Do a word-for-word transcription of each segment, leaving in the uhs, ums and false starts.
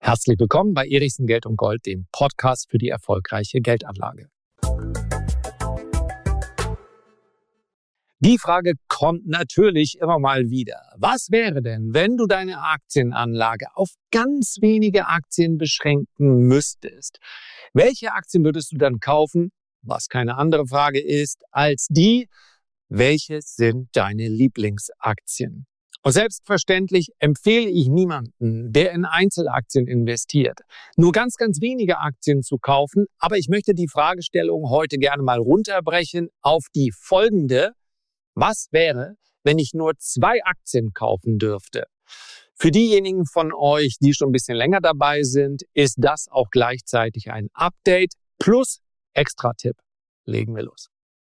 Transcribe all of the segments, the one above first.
Herzlich willkommen bei Erichsen Geld und Gold, dem Podcast für die erfolgreiche Geldanlage. Die Frage kommt natürlich immer mal wieder. Was wäre denn, wenn du deine Aktienanlage auf ganz wenige Aktien beschränken müsstest? Welche Aktien würdest du dann kaufen? Was keine andere Frage ist als die, welche sind deine Lieblingsaktien? Und selbstverständlich empfehle ich niemanden, der in Einzelaktien investiert, nur ganz, ganz wenige Aktien zu kaufen. Aber ich möchte die Fragestellung heute gerne mal runterbrechen auf die folgende. Was wäre, wenn ich nur zwei Aktien kaufen dürfte? Für diejenigen von euch, die schon ein bisschen länger dabei sind, ist das auch gleichzeitig ein Update plus Extra-Tipp. Legen wir los.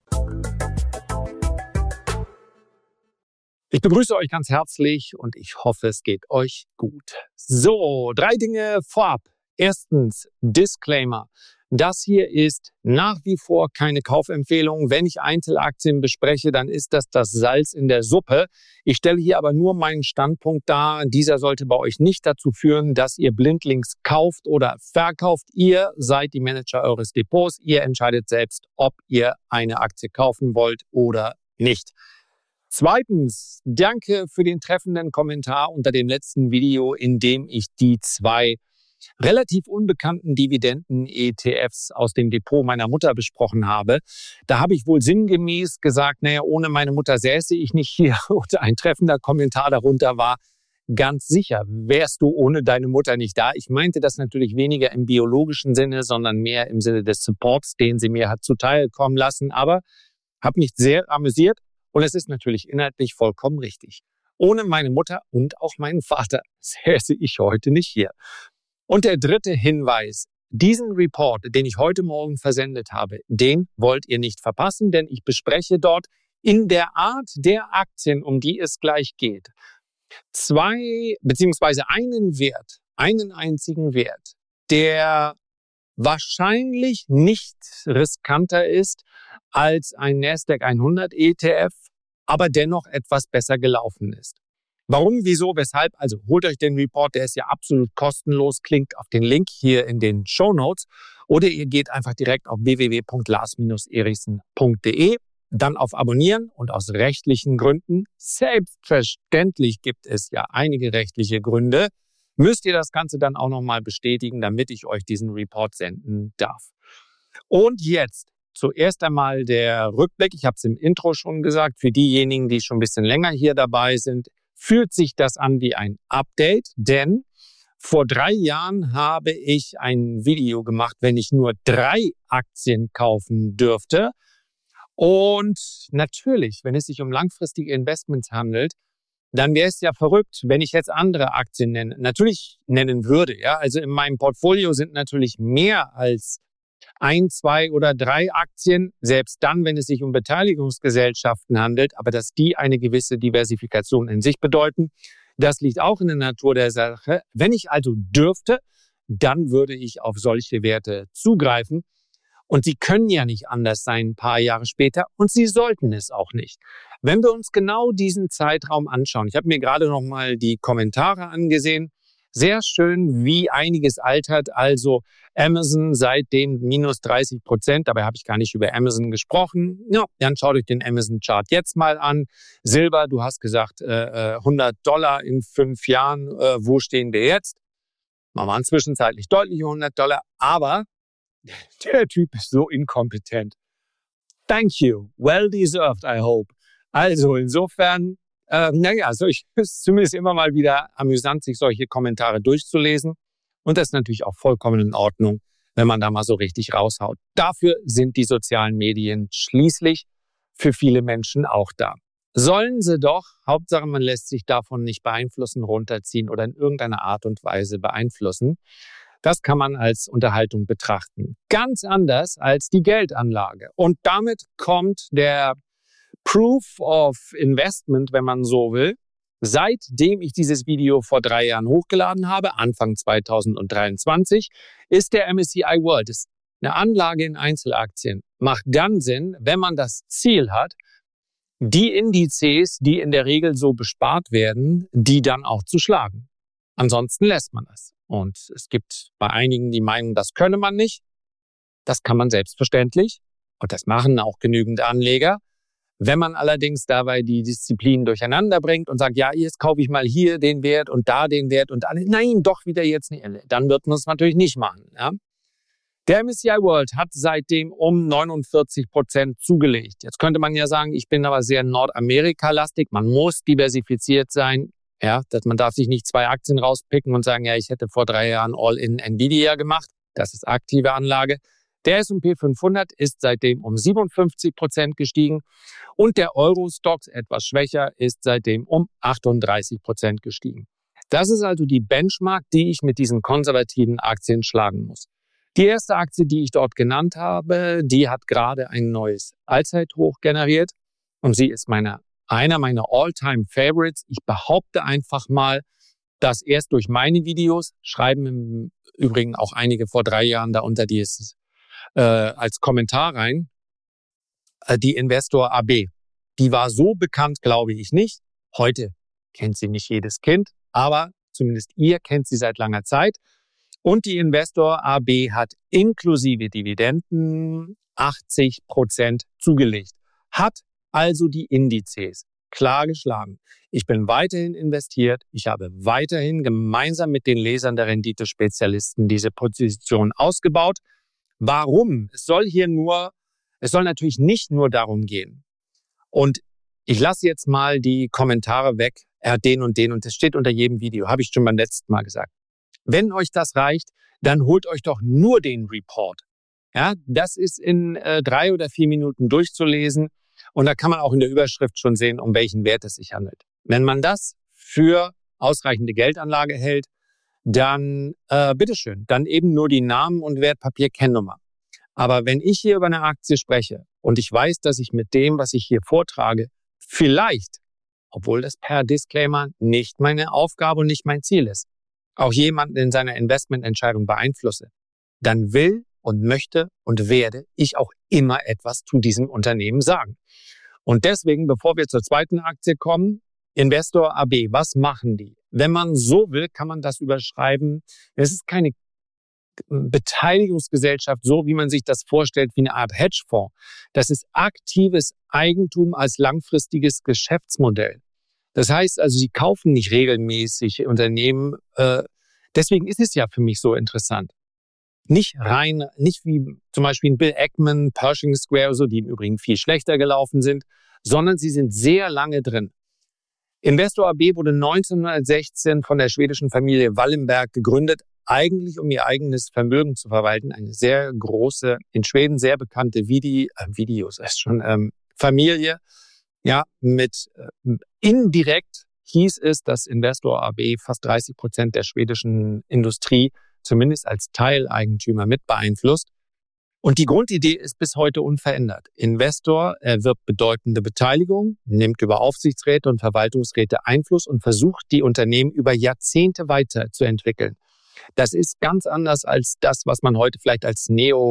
Ich begrüße euch ganz herzlich und ich hoffe, es geht euch gut. So, drei Dinge vorab. Erstens, Disclaimer. Das hier ist nach wie vor keine Kaufempfehlung. Wenn ich Einzelaktien bespreche, dann ist das das Salz in der Suppe. Ich stelle hier aber nur meinen Standpunkt dar. Dieser sollte bei euch nicht dazu führen, dass ihr blindlings kauft oder verkauft. Ihr seid die Manager eures Depots. Ihr entscheidet selbst, ob ihr eine Aktie kaufen wollt oder nicht. Zweitens, danke für den treffenden Kommentar unter dem letzten Video, in dem ich die zwei relativ unbekannten Dividenden-E T Fs aus dem Depot meiner Mutter besprochen habe. Da habe ich wohl sinngemäß gesagt, naja, ohne meine Mutter säße ich nicht hier. Und ein treffender Kommentar darunter war, ganz sicher wärst du ohne deine Mutter nicht da. Ich meinte das natürlich weniger im biologischen Sinne, sondern mehr im Sinne des Supports, den sie mir hat zuteilkommen lassen. Aber habe mich sehr amüsiert. Und es ist natürlich inhaltlich vollkommen richtig. Ohne meine Mutter und auch meinen Vater säße ich heute nicht hier. Und der dritte Hinweis, diesen Report, den ich heute Morgen versendet habe, den wollt ihr nicht verpassen, denn ich bespreche dort in der Art der Aktien, um die es gleich geht, zwei beziehungsweise einen Wert, einen einzigen Wert, der wahrscheinlich nicht riskanter ist als ein Nasdaq hundert E T F, aber dennoch etwas besser gelaufen ist. Warum, wieso, weshalb? Also holt euch den Report, der ist ja absolut kostenlos. Klickt auf den Link hier in den Shownotes oder ihr geht einfach direkt auf w w w punkt lars Bindestrich erichsen punkt d e, dann auf Abonnieren und aus rechtlichen Gründen, selbstverständlich gibt es ja einige rechtliche Gründe, müsst ihr das Ganze dann auch nochmal bestätigen, damit ich euch diesen Report senden darf. Und jetzt zuerst einmal der Rückblick. Ich habe es im Intro schon gesagt, für diejenigen, die schon ein bisschen länger hier dabei sind, fühlt sich das an wie ein Update, denn vor drei Jahren habe ich ein Video gemacht, wenn ich nur drei Aktien kaufen dürfte. Und natürlich, wenn es sich um langfristige Investments handelt, dann wäre es ja verrückt, wenn ich jetzt andere Aktien nenne, natürlich nennen würde. Ja, also in meinem Portfolio sind natürlich mehr als ein, zwei oder drei Aktien, selbst dann, wenn es sich um Beteiligungsgesellschaften handelt, aber dass die eine gewisse Diversifikation in sich bedeuten, das liegt auch in der Natur der Sache. Wenn ich also dürfte, dann würde ich auf solche Werte zugreifen. Und sie können ja nicht anders sein ein paar Jahre später und sie sollten es auch nicht. Wenn wir uns genau diesen Zeitraum anschauen, ich habe mir gerade noch mal die Kommentare angesehen, sehr schön, wie einiges altert. Also Amazon seitdem minus dreißig Prozent. Dabei habe ich gar nicht über Amazon gesprochen. Ja, dann schaut euch den Amazon-Chart jetzt mal an. Silber, du hast gesagt äh, hundert Dollar in fünf Jahren. Äh, wo stehen wir jetzt? Wir waren zwischenzeitlich deutlich hundert Dollar. Aber der Typ ist so inkompetent. Thank you. Well deserved, I hope. Also insofern, äh, naja, also ich ist zumindest immer mal wieder amüsant, sich solche Kommentare durchzulesen. Und das ist natürlich auch vollkommen in Ordnung, wenn man da mal so richtig raushaut. Dafür sind die sozialen Medien schließlich für viele Menschen auch da. Sollen sie doch, Hauptsache man lässt sich davon nicht beeinflussen, runterziehen oder in irgendeiner Art und Weise beeinflussen. Das kann man als Unterhaltung betrachten. Ganz anders als die Geldanlage. Und damit kommt der Proof of Investment, wenn man so will. Seitdem ich dieses Video vor drei Jahren hochgeladen habe, Anfang zweitausenddreiundzwanzig, ist der M S C I World, ist eine Anlage in Einzelaktien. Macht dann Sinn, wenn man das Ziel hat, die Indizes, die in der Regel so bespart werden, die dann auch zu schlagen. Ansonsten lässt man das. Und es gibt bei einigen die Meinung, das könne man nicht. Das kann man selbstverständlich. Und das machen auch genügend Anleger. Wenn man allerdings dabei die Disziplinen durcheinander bringt und sagt, ja, jetzt kaufe ich mal hier den Wert und da den Wert und alle, nein, doch wieder jetzt nicht, dann wird man es natürlich nicht machen. Ja? Der M S C I World hat seitdem um neunundvierzig Prozent zugelegt. Jetzt könnte man ja sagen, ich bin aber sehr Nordamerika-lastig. Man muss diversifiziert sein. Ja, dass man darf sich nicht zwei Aktien rauspicken und sagen, ja, ich hätte vor drei Jahren All-in Nvidia gemacht. Das ist aktive Anlage. Der S und P fünfhundert ist seitdem um siebenundfünfzig Prozent gestiegen und der Euro-Stoxx, etwas schwächer, ist seitdem um achtunddreißig Prozent gestiegen. Das ist also die Benchmark, die ich mit diesen konservativen Aktien schlagen muss. Die erste Aktie, die ich dort genannt habe, die hat gerade ein neues Allzeithoch generiert und sie ist meine, einer meiner All-Time-Favorites. Ich behaupte einfach mal, dass erst durch meine Videos, schreiben im Übrigen auch einige vor drei Jahren da unter die es äh, als Kommentar rein, äh, die Investor A B. Die war so bekannt, glaube ich nicht. Heute kennt sie nicht jedes Kind, aber zumindest ihr kennt sie seit langer Zeit. Und die Investor A B hat inklusive Dividenden achtzig Prozent zugelegt, hat also die Indizes klar geschlagen. Ich bin weiterhin investiert. Ich habe weiterhin gemeinsam mit den Lesern der Renditespezialisten diese Position ausgebaut. Warum? Es soll hier nur, es soll natürlich nicht nur darum gehen. Und ich lasse jetzt mal die Kommentare weg. Er hat den und den und das steht unter jedem Video. Habe ich schon beim letzten Mal gesagt. Wenn euch das reicht, dann holt euch doch nur den Report. Ja, das ist in äh, drei oder vier Minuten durchzulesen. Und da kann man auch in der Überschrift schon sehen, um welchen Wert es sich handelt. Wenn man das für ausreichende Geldanlage hält, dann äh, bitteschön, dann eben nur die Namen und Wertpapierkennnummer. Aber wenn ich hier über eine Aktie spreche und ich weiß, dass ich mit dem, was ich hier vortrage, vielleicht, obwohl das per Disclaimer nicht meine Aufgabe und nicht mein Ziel ist, auch jemanden in seiner Investmententscheidung beeinflusse, dann will und möchte und werde ich auch immer etwas zu diesem Unternehmen sagen. Und deswegen, bevor wir zur zweiten Aktie kommen, Investor A B, was machen die? Wenn man so will, kann man das überschreiben. Es ist keine Beteiligungsgesellschaft, so wie man sich das vorstellt, wie eine Art Hedgefonds. Das ist aktives Eigentum als langfristiges Geschäftsmodell. Das heißt also, sie kaufen nicht regelmäßig Unternehmen. Äh, deswegen ist es ja für mich so interessant. Nicht rein, nicht wie zum Beispiel Bill Ackman, Pershing Square, so, die im Übrigen viel schlechter gelaufen sind, sondern sie sind sehr lange drin. Investor A B wurde neunzehnhundertsechzehn von der schwedischen Familie Wallenberg gegründet, eigentlich um ihr eigenes Vermögen zu verwalten. Eine sehr große, in Schweden sehr bekannte Vidi, äh, Videos, ist schon ähm, Familie. Ja, mit äh, indirekt hieß es, dass Investor A B fast dreißig Prozent der schwedischen Industrie zumindest als Teileigentümer mit beeinflusst. Und die Grundidee ist bis heute unverändert. Investor erwirbt bedeutende Beteiligung, nimmt über Aufsichtsräte und Verwaltungsräte Einfluss und versucht, die Unternehmen über Jahrzehnte weiterzuentwickeln. Das ist ganz anders als das, was man heute vielleicht als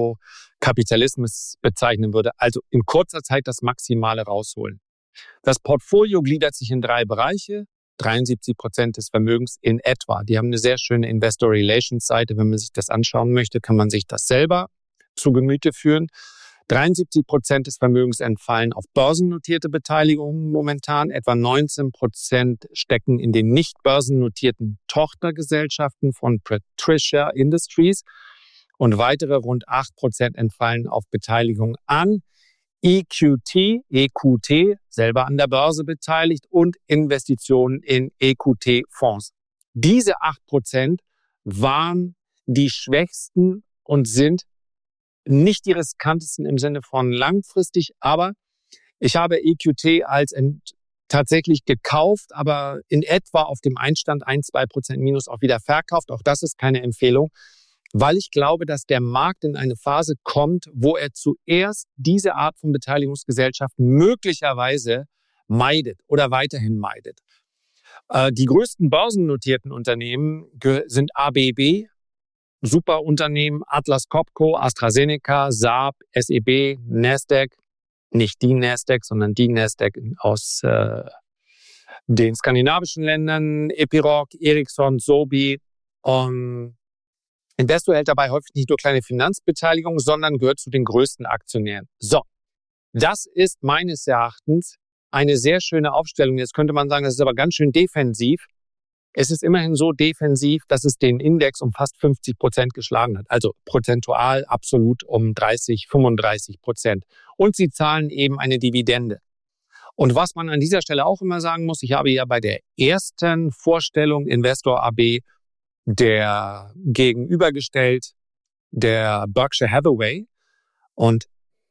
Neokapitalismus bezeichnen würde. Also in kurzer Zeit das Maximale rausholen. Das Portfolio gliedert sich in drei Bereiche. dreiundsiebzig Prozent des Vermögens in etwa. Die haben eine sehr schöne Investor Relations Seite. Wenn man sich das anschauen möchte, kann man sich das selber zu Gemüte führen. dreiundsiebzig Prozent des Vermögens entfallen auf börsennotierte Beteiligungen momentan. Etwa neunzehn Prozent stecken in den nicht börsennotierten Tochtergesellschaften von Patricia Industries. Und weitere rund acht Prozent entfallen auf Beteiligung an E Q T, E Q T, selber an der Börse beteiligt und Investitionen in E Q T-Fonds. Diese acht Prozent waren die schwächsten und sind nicht die riskantesten im Sinne von langfristig, aber ich habe E Q T als ent- tatsächlich gekauft, aber in etwa auf dem Einstand ein bis zwei Prozent minus auch wieder verkauft. Auch das ist keine Empfehlung, weil ich glaube, dass der Markt in eine Phase kommt, wo er zuerst diese Art von Beteiligungsgesellschaften möglicherweise meidet oder weiterhin meidet. Äh, die größten börsennotierten Unternehmen ge- sind A B B, Superunternehmen, Atlas Copco, AstraZeneca, Saab, S E B, Nasdaq, nicht die Nasdaq, sondern die Nasdaq aus äh, den skandinavischen Ländern, Epiroc, Ericsson, Sobi. Um, Investor hält dabei häufig nicht nur kleine Finanzbeteiligung, sondern gehört zu den größten Aktionären. So, das ist meines Erachtens eine sehr schöne Aufstellung. Jetzt könnte man sagen, das ist aber ganz schön defensiv. Es ist immerhin so defensiv, dass es den Index um fast fünfzig Prozent geschlagen hat. Also prozentual absolut um dreißig, fünfunddreißig Prozent. Und sie zahlen eben eine Dividende. Und was man an dieser Stelle auch immer sagen muss, ich habe ja bei der ersten Vorstellung Investor A B der gegenübergestellt der Berkshire Hathaway. Und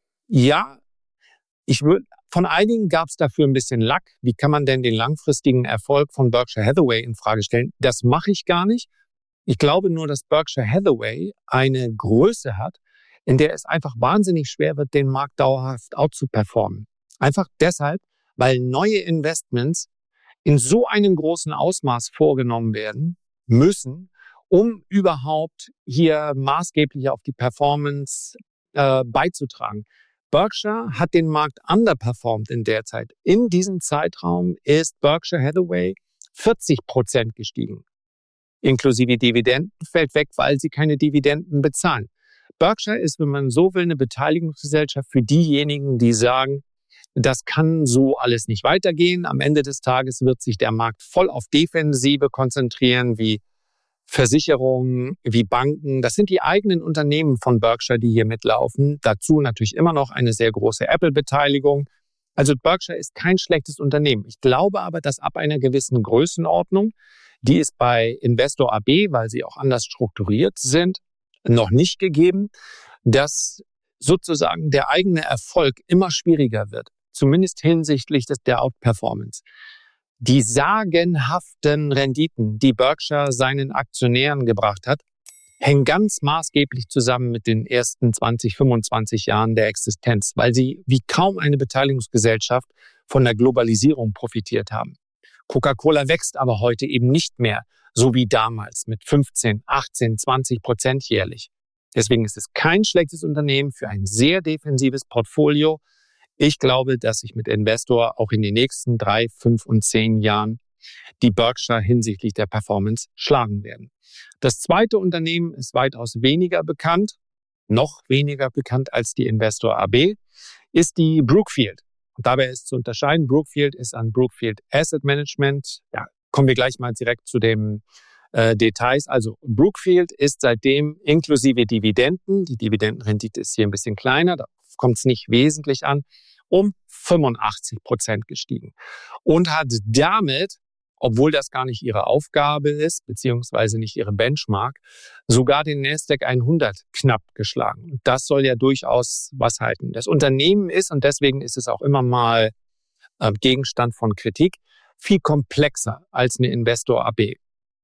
ja, ich würde, von einigen gab es dafür ein bisschen Lack. Wie kann man denn den langfristigen Erfolg von Berkshire Hathaway in Frage stellen? Das mache ich gar nicht. Ich glaube nur, dass Berkshire Hathaway eine Größe hat, in der es einfach wahnsinnig schwer wird, den Markt dauerhaft outzuperformen. Einfach deshalb, weil neue Investments in so einem großen Ausmaß vorgenommen werden müssen, um überhaupt hier maßgeblich auf die Performance äh, beizutragen. Berkshire hat den Markt underperformed in der Zeit. In diesem Zeitraum ist Berkshire Hathaway vierzig Prozent gestiegen. Inklusive Dividenden fällt weg, weil sie keine Dividenden bezahlen. Berkshire ist, wenn man so will, eine Beteiligungsgesellschaft für diejenigen, die sagen, das kann so alles nicht weitergehen. Am Ende des Tages wird sich der Markt voll auf Defensive konzentrieren, wie Versicherungen, wie Banken. Das sind die eigenen Unternehmen von Berkshire, die hier mitlaufen. Dazu natürlich immer noch eine sehr große Apple-Beteiligung. Also Berkshire ist kein schlechtes Unternehmen. Ich glaube aber, dass ab einer gewissen Größenordnung, die ist bei Investor A B, weil sie auch anders strukturiert sind, noch nicht gegeben, dass sozusagen der eigene Erfolg immer schwieriger wird. Zumindest hinsichtlich des, der Outperformance. Die sagenhaften Renditen, die Berkshire seinen Aktionären gebracht hat, hängen ganz maßgeblich zusammen mit den ersten zwanzig, fünfundzwanzig Jahren der Existenz, weil sie wie kaum eine Beteiligungsgesellschaft von der Globalisierung profitiert haben. Coca-Cola wächst aber heute eben nicht mehr so wie damals mit fünfzehn, achtzehn, zwanzig Prozent jährlich. Deswegen ist es kein schlechtes Unternehmen für ein sehr defensives Portfolio. Ich glaube, dass sich mit Investor auch in den nächsten drei, fünf und zehn Jahren die Berkshire hinsichtlich der Performance schlagen werden. Das zweite Unternehmen ist weitaus weniger bekannt, noch weniger bekannt als die Investor A B, ist die Brookfield. Und dabei ist zu unterscheiden, Brookfield ist an Brookfield Asset Management. Ja, kommen wir gleich mal direkt zu den äh, Details. Also Brookfield ist seitdem inklusive Dividenden, die Dividendenrendite ist hier ein bisschen kleiner, da kommt es nicht wesentlich an, um fünfundachtzig Prozent gestiegen und hat damit, obwohl das gar nicht ihre Aufgabe ist, beziehungsweise nicht ihre Benchmark, sogar den Nasdaq hundert knapp geschlagen. Und das soll ja durchaus was halten. Das Unternehmen ist, und deswegen ist es auch immer mal äh, Gegenstand von Kritik, viel komplexer als eine Investor A B.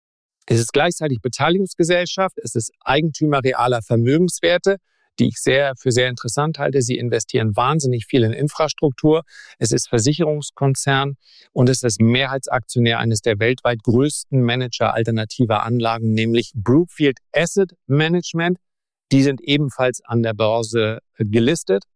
Es ist gleichzeitig Beteiligungsgesellschaft, es ist Eigentümer realer Vermögenswerte, die ich sehr für sehr interessant halte. Sie investieren wahnsinnig viel in Infrastruktur. Es ist Versicherungskonzern und es ist Mehrheitsaktionär eines der weltweit größten Manager alternativer Anlagen, nämlich Brookfield Asset Management. Die sind ebenfalls an der Börse gelistet.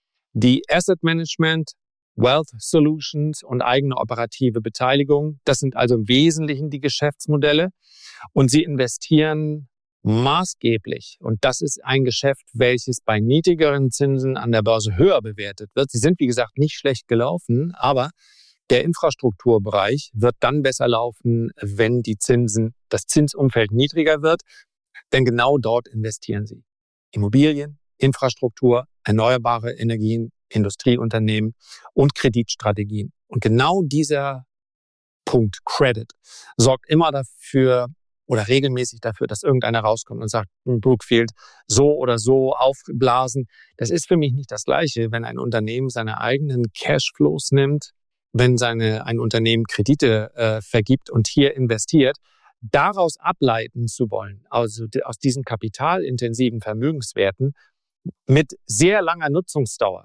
Die Asset Management, Wealth Solutions und eigene operative Beteiligung, das sind also im Wesentlichen die Geschäftsmodelle. Und sie investieren maßgeblich. Und das ist ein Geschäft, welches bei niedrigeren Zinsen an der Börse höher bewertet wird. Sie sind, wie gesagt, nicht schlecht gelaufen, aber der Infrastrukturbereich wird dann besser laufen, wenn die Zinsen, das Zinsumfeld niedriger wird. Denn genau dort investieren sie. Immobilien, Infrastruktur, erneuerbare Energien, Industrieunternehmen und Kreditstrategien. Und genau dieser Punkt Credit sorgt immer dafür, oder regelmäßig dafür, dass irgendeiner rauskommt und sagt, Brookfield so oder so aufblasen. Das ist für mich nicht das Gleiche, wenn ein Unternehmen seine eigenen Cashflows nimmt, wenn seine, ein Unternehmen Kredite äh, vergibt und hier investiert, daraus ableiten zu wollen, also aus diesen kapitalintensiven Vermögenswerten mit sehr langer Nutzungsdauer,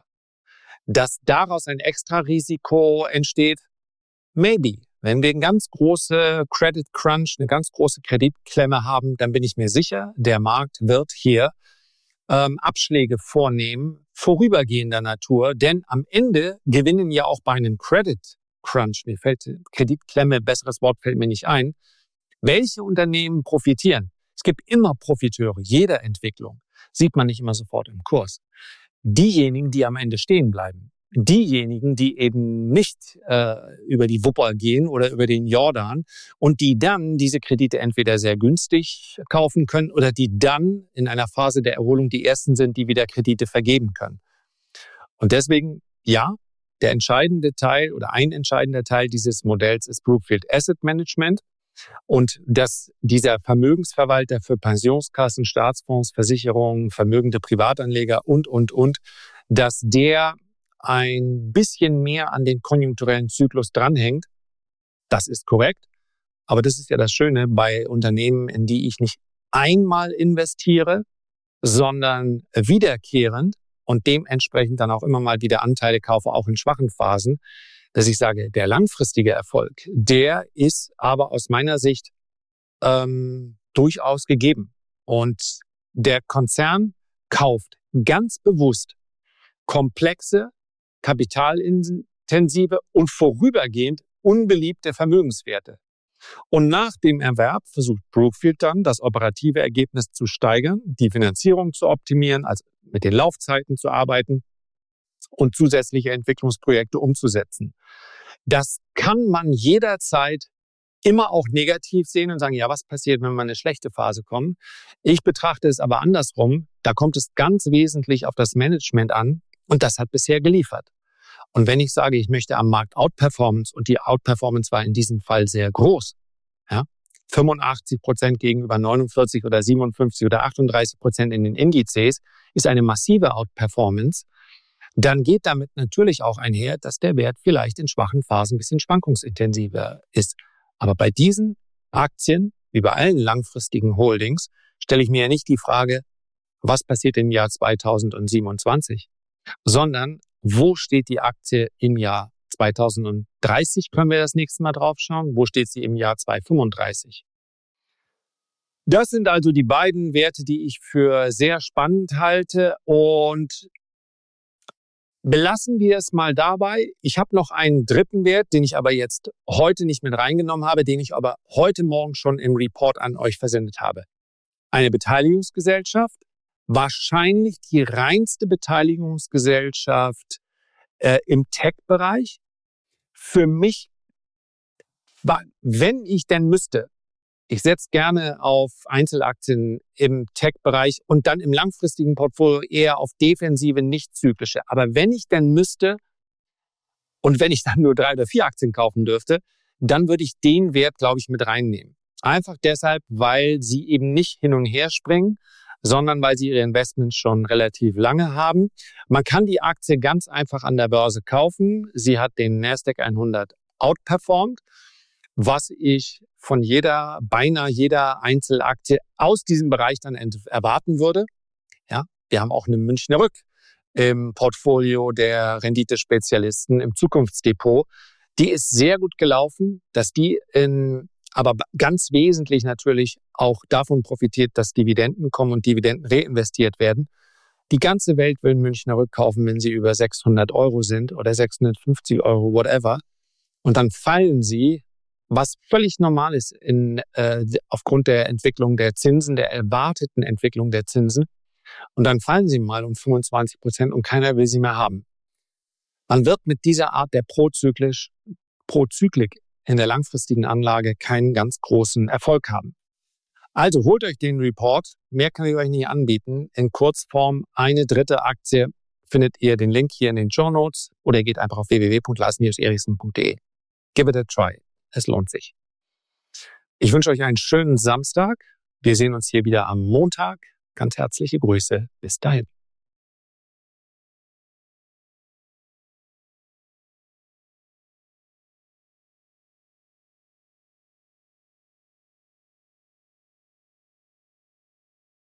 dass daraus ein Extrarisiko entsteht, maybe. Wenn wir eine ganz große Credit Crunch, eine ganz große Kreditklemme haben, dann bin ich mir sicher, der Markt wird hier ähm, Abschläge vornehmen, vorübergehender Natur. Denn am Ende gewinnen ja auch bei einem Credit Crunch, mir fällt Kreditklemme, besseres Wort fällt mir nicht ein. Welche Unternehmen profitieren? Es gibt immer Profiteure jeder Entwicklung. Sieht man nicht immer sofort im Kurs. Diejenigen, die am Ende stehen bleiben. Diejenigen, die eben nicht äh, über die Wupper gehen oder über den Jordan und die dann diese Kredite entweder sehr günstig kaufen können oder die dann in einer Phase der Erholung die ersten sind, die wieder Kredite vergeben können. Und deswegen, ja, der entscheidende Teil oder ein entscheidender Teil dieses Modells ist Brookfield Asset Management und dass dieser Vermögensverwalter für Pensionskassen, Staatsfonds, Versicherungen, vermögende Privatanleger und, und, und, dass der ein bisschen mehr an den konjunkturellen Zyklus dranhängt. Das ist korrekt. Aber das ist ja das Schöne bei Unternehmen, in die ich nicht einmal investiere, sondern wiederkehrend und dementsprechend dann auch immer mal wieder Anteile kaufe, auch in schwachen Phasen, dass ich sage, der langfristige Erfolg, der ist aber aus meiner Sicht ähm, durchaus gegeben. Und der Konzern kauft ganz bewusst komplexe, kapitalintensive und vorübergehend unbeliebte Vermögenswerte. Und nach dem Erwerb versucht Brookfield dann, das operative Ergebnis zu steigern, die Finanzierung zu optimieren, also mit den Laufzeiten zu arbeiten und zusätzliche Entwicklungsprojekte umzusetzen. Das kann man jederzeit immer auch negativ sehen und sagen, ja, was passiert, wenn wir in eine schlechte Phase kommen? Ich betrachte es aber andersrum. Da kommt es ganz wesentlich auf das Management an und das hat bisher geliefert. Und wenn ich sage, ich möchte am Markt Outperformance und die Outperformance war in diesem Fall sehr groß, ja, fünfundachtzig Prozent gegenüber neunundvierzig oder siebenundfünfzig oder achtunddreißig Prozent in den Indizes, ist eine massive Outperformance, dann geht damit natürlich auch einher, dass der Wert vielleicht in schwachen Phasen ein bisschen schwankungsintensiver ist. Aber bei diesen Aktien, wie bei allen langfristigen Holdings, stelle ich mir ja nicht die Frage, was passiert im Jahr zweitausendsiebenundzwanzig, sondern wo steht die Aktie im Jahr zweitausenddreißig, können wir das nächste Mal drauf schauen, wo steht sie im Jahr zweitausendfünfunddreißig. Das sind also die beiden Werte, die ich für sehr spannend halte und belassen wir es mal dabei. Ich habe noch einen dritten Wert, den ich aber jetzt heute nicht mit reingenommen habe, den ich aber heute Morgen schon im Report an euch versendet habe. Eine Beteiligungsgesellschaft, wahrscheinlich die reinste Beteiligungsgesellschaft äh, im Tech-Bereich. Für mich, wenn ich denn müsste, ich setze gerne auf Einzelaktien im Tech-Bereich und dann im langfristigen Portfolio eher auf defensive, nicht zyklische. Aber wenn ich denn müsste und wenn ich dann nur drei oder vier Aktien kaufen dürfte, dann würde ich den Wert, glaube ich, mit reinnehmen. Einfach deshalb, weil sie eben nicht hin und her springen, sondern weil sie ihre Investments schon relativ lange haben. Man kann die Aktie ganz einfach an der Börse kaufen. Sie hat den Nasdaq hundert outperformed, was ich von jeder, beinahe jeder Einzelaktie aus diesem Bereich dann erwarten würde. Ja, wir haben auch eine Münchner Rück im Portfolio der Renditespezialisten im Zukunftsdepot. Die ist sehr gut gelaufen, dass die in, aber ganz wesentlich natürlich auch davon profitiert, dass Dividenden kommen und Dividenden reinvestiert werden. Die ganze Welt will Münchner Rück kaufen, wenn sie über sechshundert Euro sind oder sechshundertfünfzig Euro, whatever. Und dann fallen sie, was völlig normal ist in, äh, aufgrund der Entwicklung der Zinsen, der erwarteten Entwicklung der Zinsen. Und dann fallen sie mal um fünfundzwanzig Prozent und keiner will sie mehr haben. Man wird mit dieser Art der Prozyklisch, Prozyklik in der langfristigen Anlage keinen ganz großen Erfolg haben. Also holt euch den Report. Mehr kann ich euch nicht anbieten. In Kurzform eine dritte Aktie findet ihr den Link hier in den Shownotes oder ihr geht einfach auf w w w punkt lars erichsen punkt d e. Give it a try. Es lohnt sich. Ich wünsche euch einen schönen Samstag. Wir sehen uns hier wieder am Montag. Ganz herzliche Grüße. Bis dahin.